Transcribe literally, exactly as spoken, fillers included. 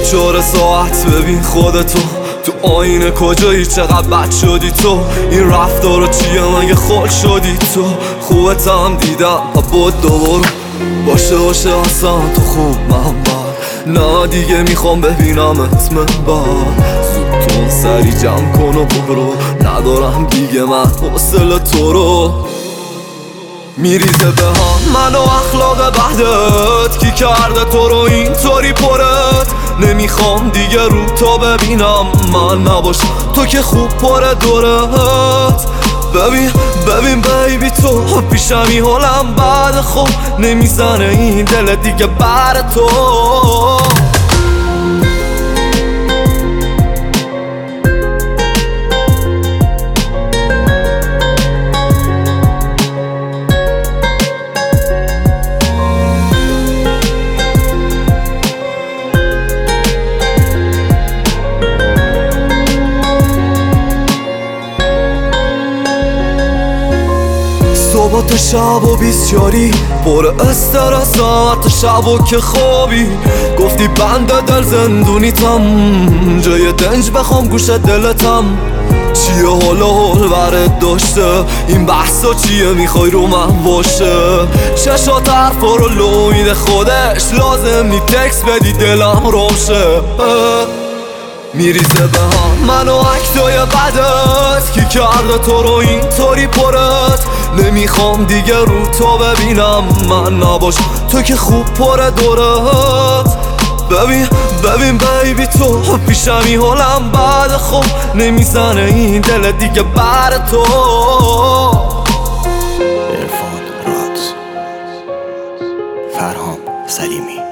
چهار ساعت ببین خودتو تو آینه کجایی، چقدر بد شدی تو، این رفتارا چیه مگه خود شدی تو، خوبت هم دیدم و بود دوبارو باشه باشه اصلا تو خوب من بر نه دیگه میخوام ببینمت من بر زود تو سری جمع کن و برو، ندارم دیگه من حوصله تو رو. میریزه به هم من و اخلاق بعدت، کی کرده تو رو اینطوری پرت، نمیخوام دیگه رو تو ببینم من نباشم تو که خوب پره دورت. ببین ببین بیبی تو پیشمی حالم بعد خوب نمیزنه این دل دیگه بر تو. صبح تا شب و بیسیاری پر استرسم، حتی شب و که خوابی گفتی بند دل زندونیتم، جای دنج بخوام گوش دلتم، چیه حالا حال برت داشته این بحثا چیه میخوای رو من باشه، چشات حرفا رو لوید خودش لازم نی تکس بدی دلم روشه. میریزه به هم من و اکتای بدت، کی کرده تو رو اینطوری پرت، نمیخوام دیگه رو تو ببینم من نباش تو که خوب پره دورت. ببین ببین بیبی تو پیشمی حالم بعد خوب نمیزنه این دل دیگه بر تو. عرفان راد، فرهام سلیمی.